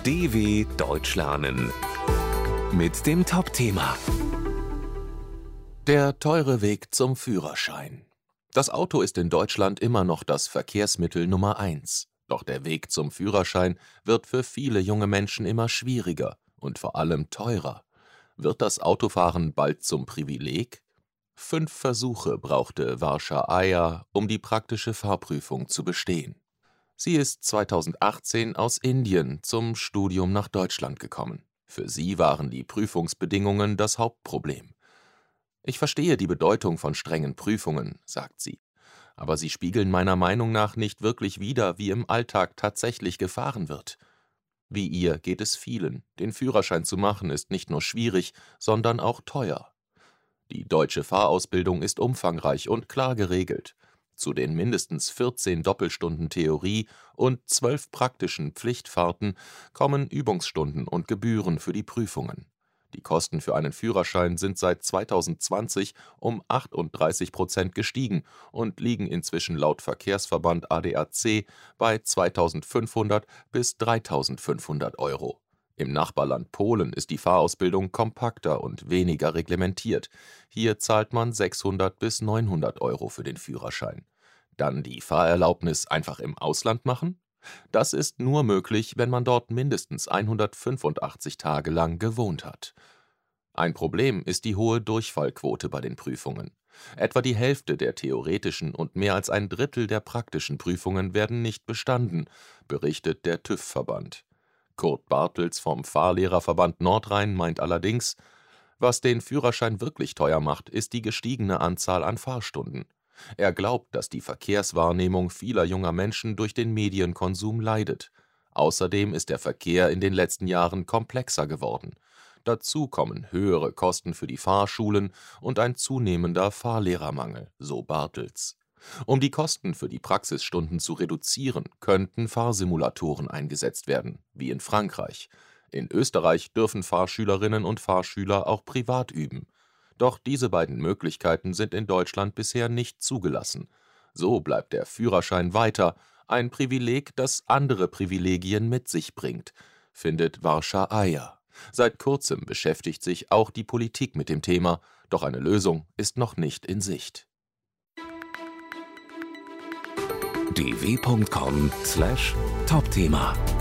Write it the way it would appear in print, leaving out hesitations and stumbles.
DW Deutsch lernen mit dem Top-Thema. Der teure Weg zum Führerschein. Das Auto ist in Deutschland immer noch das Verkehrsmittel Nummer 1. Doch der Weg zum Führerschein wird für viele junge Menschen immer schwieriger und vor allem teurer. Wird das Autofahren bald zum Privileg? 5 Versuche brauchte Varsha Iyer, um die praktische Fahrprüfung zu bestehen. Sie ist 2018 aus Indien zum Studium nach Deutschland gekommen. Für sie waren die Prüfungsbedingungen das Hauptproblem. Ich verstehe die Bedeutung von strengen Prüfungen, sagt sie, aber sie spiegeln meiner Meinung nach nicht wirklich wider, wie im Alltag tatsächlich gefahren wird. Wie ihr geht es vielen. Den Führerschein zu machen ist nicht nur schwierig, sondern auch teuer. Die deutsche Fahrausbildung ist umfangreich und klar geregelt. Zu den mindestens 14 Doppelstunden Theorie und 12 praktischen Pflichtfahrten kommen Übungsstunden und Gebühren für die Prüfungen. Die Kosten für einen Führerschein sind seit 2020 um 38% gestiegen und liegen inzwischen laut Verkehrsverband ADAC bei 2.500 bis 3.500 €. Im Nachbarland Polen ist die Fahrausbildung kompakter und weniger reglementiert. Hier zahlt man 600 bis 900 € für den Führerschein. Dann die Fahrerlaubnis einfach im Ausland machen? Das ist nur möglich, wenn man dort mindestens 185 Tage lang gewohnt hat. Ein Problem ist die hohe Durchfallquote bei den Prüfungen. Etwa die Hälfte der theoretischen und mehr als ein Drittel der praktischen Prüfungen werden nicht bestanden, berichtet der TÜV-Verband. Kurt Bartels vom Fahrlehrerverband Nordrhein meint allerdings, was den Führerschein wirklich teuer macht, ist die gestiegene Anzahl an Fahrstunden. Er glaubt, dass die Verkehrswahrnehmung vieler junger Menschen durch den Medienkonsum leidet. Außerdem ist der Verkehr in den letzten Jahren komplexer geworden. Dazu kommen höhere Kosten für die Fahrschulen und ein zunehmender Fahrlehrermangel, so Bartels. Um die Kosten für die Praxisstunden zu reduzieren, könnten Fahrsimulatoren eingesetzt werden, wie in Frankreich. In Österreich dürfen Fahrschülerinnen und Fahrschüler auch privat üben. Doch diese beiden Möglichkeiten sind in Deutschland bisher nicht zugelassen. So bleibt der Führerschein weiter ein Privileg, das andere Privilegien mit sich bringt, findet Varsha Iyer. Seit kurzem beschäftigt sich auch die Politik mit dem Thema, doch eine Lösung ist noch nicht in Sicht. dw.com/Topthema